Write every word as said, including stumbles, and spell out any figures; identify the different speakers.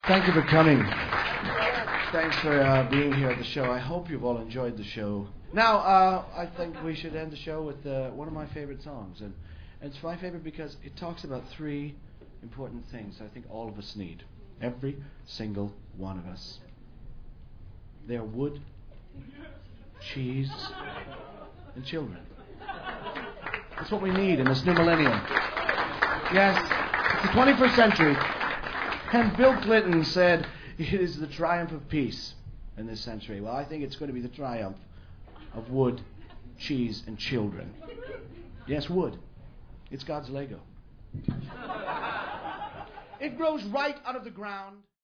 Speaker 1: Thank you for coming. Thanks for uh, being here at the show. I hope you've all enjoyed the show. Now, uh, I think we should end the show with uh, one of my favorite songs. And, and it's my favorite because it talks about three important things I think all of us need. Every single one of us. They're wood, cheese, and children. That's what we need in this new millennium. Yes, it's the twenty-first century. And Bill Clinton said it is the triumph of peace in this century. Well, I think it's going to be the triumph of wood, cheese, and children. Yes, wood. It's God's Lego. It grows right out of the ground.